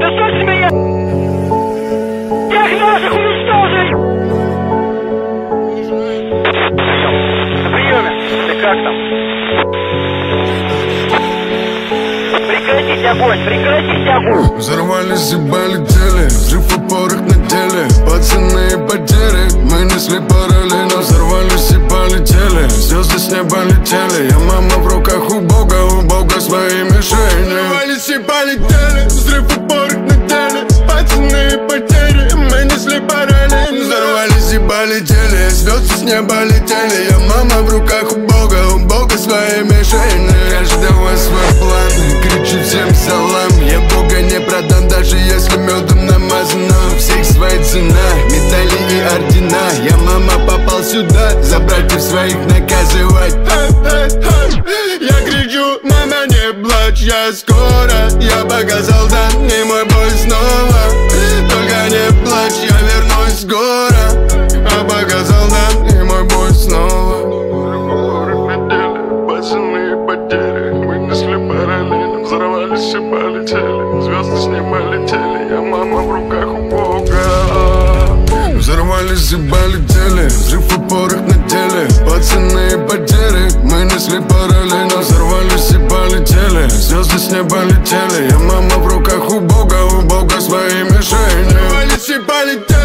Дозвольте меня! Всех наших уничтожить! На приеме! Ты как там? Прекратите огонь! Прекратите огонь! Взорвались и полетели, взрыв и порох на теле. Пацаны и потери, мы несли параллельно. Взорвались и полетели, звезды с неба летели. Я мама в руках у Бога свои мишени. Взорвались и полетели, взрыв и порох на теле. Пацаны и потери, мы несли параллельно. Взорвались и полетели, звезды с неба летели. Я мама в руках у Бога свои мишени. Каждого свой план, кричу всем салам. Я Бога не продам, даже если медом намазано. У всех своя цена, медали и ордена. Я, мама, попал сюда, за братьев своих наказывать. Я кричу, мама, не плачь, я скоро. Я показал, да, и мой бой снова. Только не плачь, я вернусь скоро. Я показал, да, и мой бой снова. Пацаны и потери, мы несли параллельно. Взорвались и полетели, звезды с неба летели. Я мама в руках у Бога. Взорвались и полетели, взрыв и порох на теле. Пацаны и потери, мы несли параллельно. Взорвались и полетели, звезды с неба летели. Я мама в руках у Бога свои мишени. Взорвались и полетели.